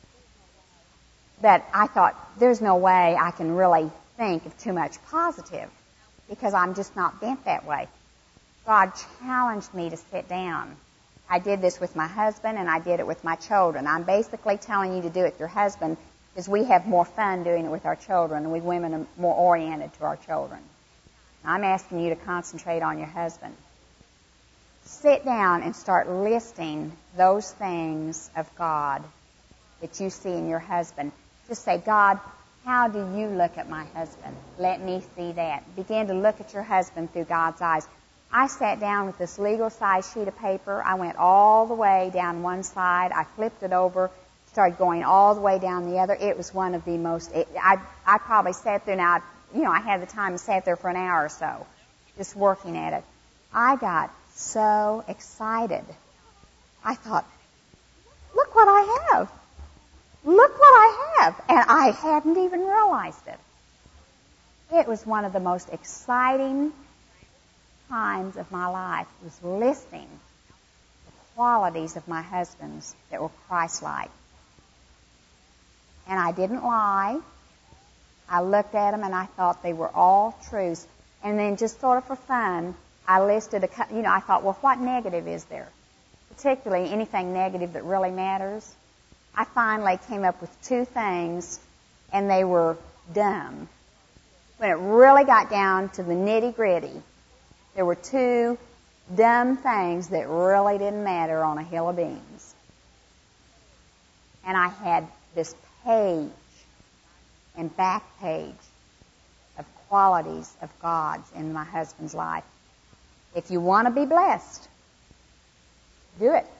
But I thought, there's no way I can really think of too much positive because I'm just not bent that way. God challenged me to sit down. I did this with my husband and I did it with my children. I'm basically telling you to do it with your husband because we have more fun doing it with our children and we women are more oriented to our children. I'm asking you to concentrate on your husband. Sit down and start listing those things of God that you see in your husband. Just say, God, how do you look at my husband? Let me see that. Begin to look at your husband through God's eyes. I sat down with this legal-sized sheet of paper. I went all the way down one side. I flipped it over, started going all the way down the other. It was one of the most, it, I, I probably sat there now, you know, I had the time and sat there for an hour or so just working at it. I got so excited. I thought, look what I have. Look what I have. And I hadn't even realized it. It was one of the most exciting times of my life. It was listing the qualities of my husband's that were Christ-like. And I didn't lie. I looked at them and I thought they were all truths. And then just sort of for fun, I listed a, you know, I thought, well, what negative is there? Particularly anything negative that really matters. I finally came up with two things, and they were dumb. When it really got down to the nitty-gritty, there were two dumb things that really didn't matter on a hill of beans. And I had this page and back page of qualities of God's in my husband's life. If you want to be blessed, do it.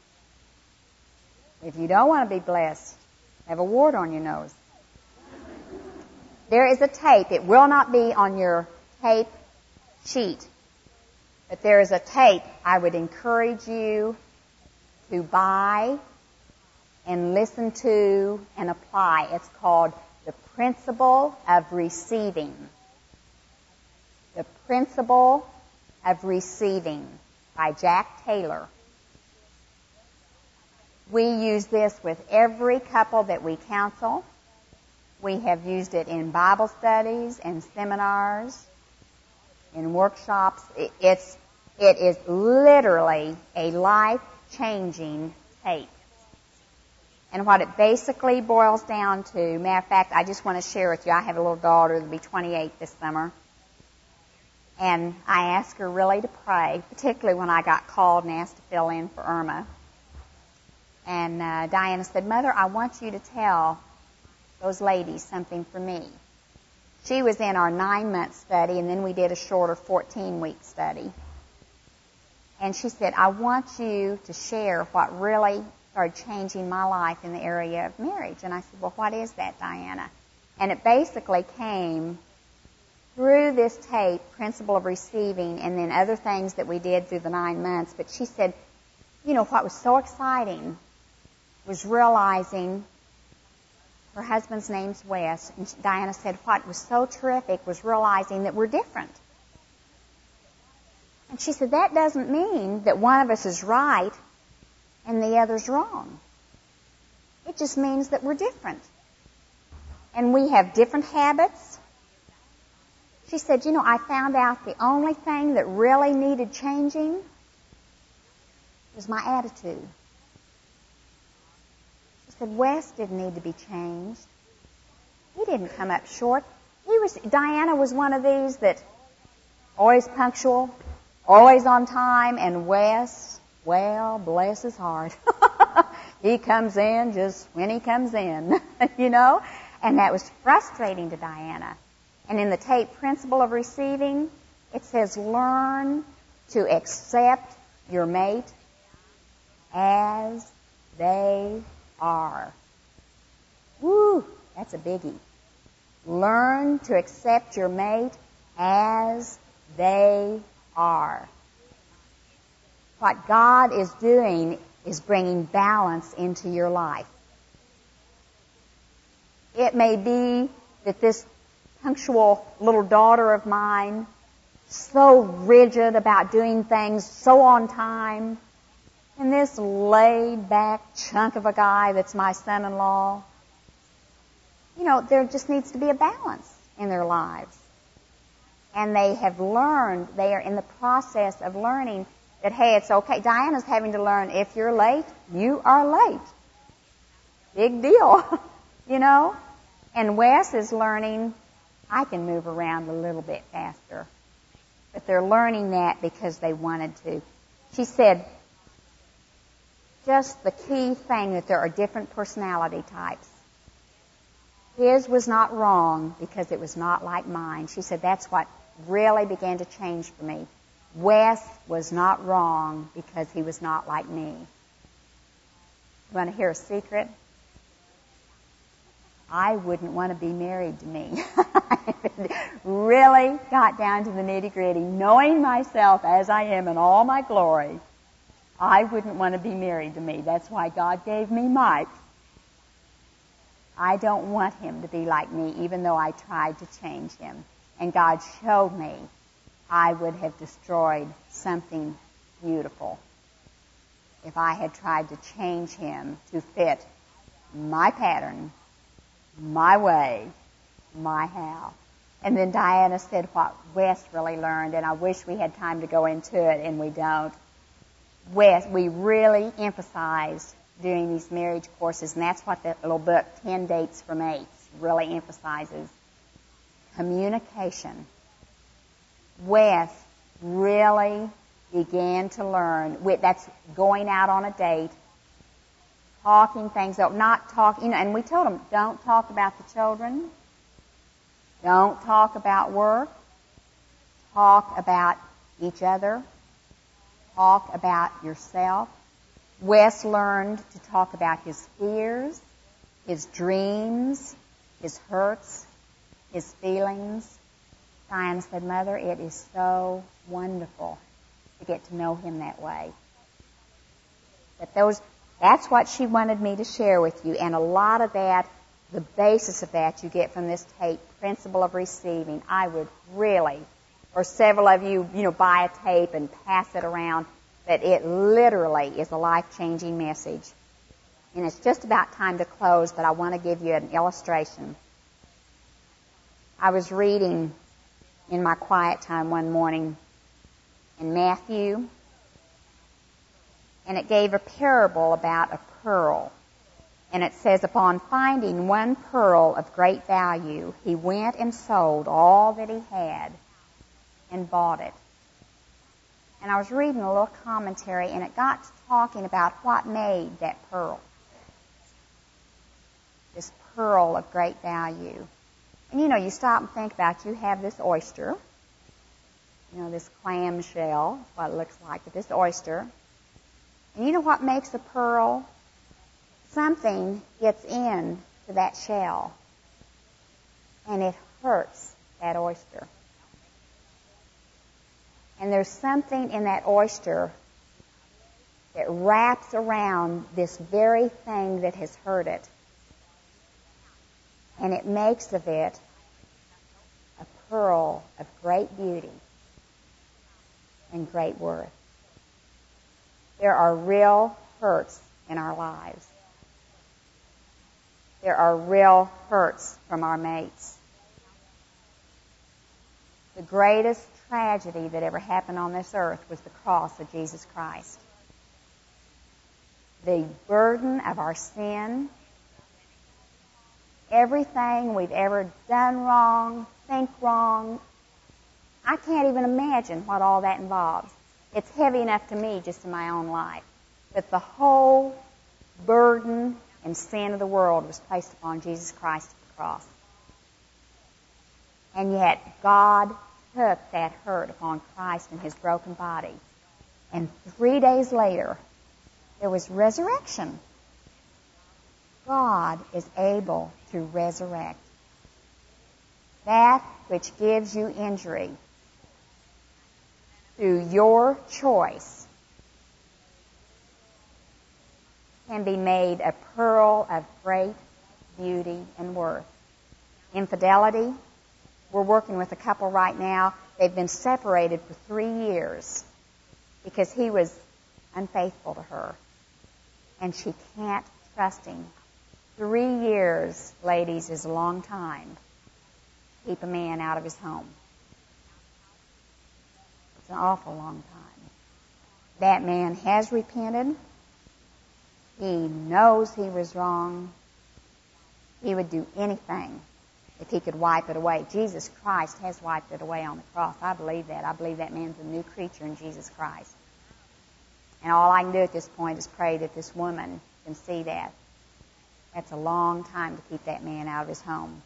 If you don't want to be blessed, have a wart on your nose. There is a tape. It will not be on your tape sheet, but there is a tape I would encourage you to buy and listen to and apply. It's called The Principle of Receiving. The Principle of Receiving by Jack Taylor. We use this with every couple that we counsel. We have used it in Bible studies and seminars, in workshops. It's, it is literally a life-changing tape. And what it basically boils down to, matter of fact, I just want to share with you, I have a little daughter that'll be twenty-eight this summer. And I asked her really to pray, particularly when I got called and asked to fill in for Irma. And uh, Diana said, Mother, I want you to tell those ladies something for me. She was in our nine-month study, and then we did a shorter fourteen-week study. And she said, I want you to share what really started changing my life in the area of marriage. And I said, well, what is that, Diana? And it basically came through this tape, Principle of Receiving, and then other things that we did through the nine months. But she said, you know, what was so exciting was realizing her husband's name's Wes, and Diana said what was so terrific was realizing that we're different. And she said, that doesn't mean that one of us is right and the other's wrong. It just means that we're different. and we have different habits. She said, you know, I found out the only thing that really needed changing was my attitude. She said, Wes didn't need to be changed. He didn't come up short. He was, Diana was one of these that always punctual, always on time, and Wes, well, bless his heart. He comes in just when he comes in, you know? And that was frustrating to Diana. And in the Tate Principle of Receiving, it says, learn to accept your mate as they are. Woo, that's a biggie. Learn to accept your mate as they are. What God is doing is bringing balance into your life. It may be that this punctual little daughter of mine, so rigid about doing things so on time, and this laid-back chunk of a guy that's my son-in-law, you know, there just needs to be a balance in their lives. And they have learned, they are in the process of learning that, hey, it's okay. Diana's having to learn, if you're late, you are late. Big deal, you know? And Wes is learning, I can move around a little bit faster. But they're learning that because they wanted to. She said, just the key thing that there are different personality types. His was not wrong because it was not like mine. She said that's what really began to change for me. Wes was not wrong because he was not like me. You want to hear a secret? I wouldn't want to be married to me. Really got down to the nitty-gritty, knowing myself as I am in all my glory, I wouldn't want to be married to me. That's why God gave me Mike. I don't want him to be like me, even though I tried to change him. And God showed me I would have destroyed something beautiful if I had tried to change him to fit my pattern, my way, my how. And then Diana said what Wes really learned, and I wish we had time to go into it, and we don't. Wes, we really emphasized during these marriage courses, and that's what the little book, ten Dates for Mates, really emphasizes. Communication. Wes really began to learn, that's going out on a date, talking things up, not talking, you know, and we told him, don't talk about the children, don't talk about work, talk about each other, talk about yourself. Wes learned to talk about his fears, his dreams, his hurts, his feelings. Diana said, Mother, it is so wonderful to get to know him that way. But those, that's what she wanted me to share with you, and a lot of that, the basis of that you get from this tape, Principle of Receiving. I would really, or several of you, you know, buy a tape and pass it around, that it literally is a life-changing message. And it's just about time to close, but I want to give you an illustration. I was reading in my quiet time one morning in Matthew, and it gave a parable about a pearl. And it says, upon finding one pearl of great value, he went and sold all that he had and bought it. And I was reading a little commentary, and it got to talking about what made that pearl. This pearl of great value. And, you know, you stop and think about, you have this oyster, you know, this clam shell, what it looks like, but this oyster. And you know what makes a pearl? Something gets in to that shell, and it hurts that oyster. And there's something in that oyster that wraps around this very thing that has hurt it. And it makes of it a pearl of great beauty and great worth. There are real hurts in our lives. there are real hurts from our mates. The greatest tragedy that ever happened on this earth was the cross of Jesus Christ. The burden of our sin, everything we've ever done wrong, think wrong, I can't even imagine what all that involves. It's heavy enough to me just in my own life. But the whole burden and sin of the world was placed upon Jesus Christ at the cross. And yet God took that hurt upon Christ in his broken body. And three days later, there was resurrection. God is able to resurrect. That which gives you injury, through your choice, can be made a pearl of great beauty and worth. Infidelity, we're working with a couple right now. They've been separated for three years because he was unfaithful to her. And she can't trust him. Three years, ladies, is a long time to keep a man out of his home. It's an awful long time. That man has repented. He knows he was wrong. He would do anything if he could wipe it away. Jesus Christ has wiped it away on the cross. I believe that. I believe that man's a new creature in Jesus Christ. And all I can do at this point is pray that this woman can see that. That's a long time to keep that man out of his home.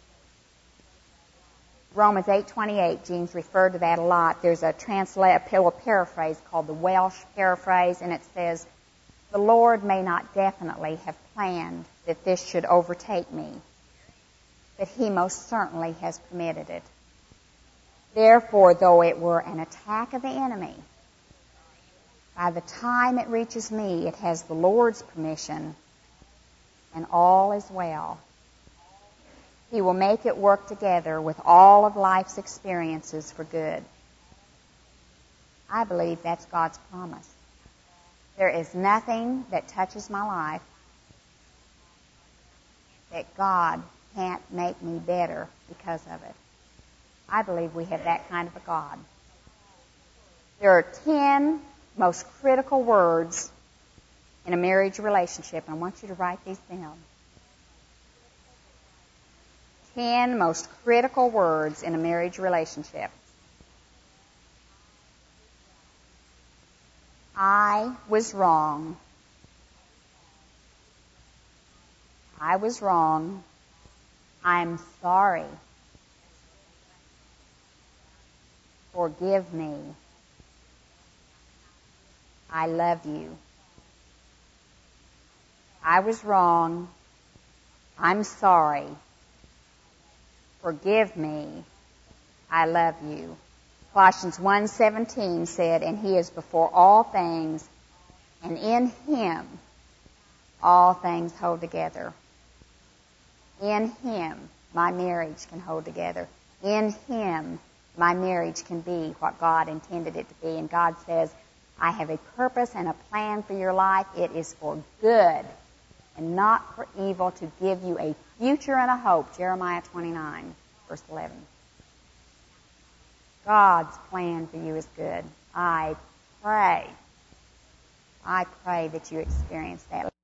Romans eight twenty-eight, Jean's referred to that a lot. There's a translate, a paraphrase called the Welsh paraphrase, and it says, "The Lord may not definitely have planned that this should overtake me, but he most certainly has permitted it. Therefore, though it were an attack of the enemy, by the time it reaches me, it has the Lord's permission, and all is well. He will make it work together with all of life's experiences for good." I believe that's God's promise. There is nothing that touches my life that God can't make me better because of it. I believe we have that kind of a God. There are ten most critical words in a marriage relationship, and I want you to write these down. Ten most critical words in a marriage relationship. I was wrong. I was wrong. I'm sorry. Forgive me. I love you. I was wrong. I'm sorry. Forgive me. I love you. Colossians one seventeen said, "And he is before all things, and in him all things hold together." In him, my marriage can hold together. In him, my marriage can be what God intended it to be. And God says, I have a purpose and a plan for your life. It is for good and not for evil, to give you a future and a hope. Jeremiah twenty-nine, verse eleven. God's plan for you is good. I pray, I pray that you experience that.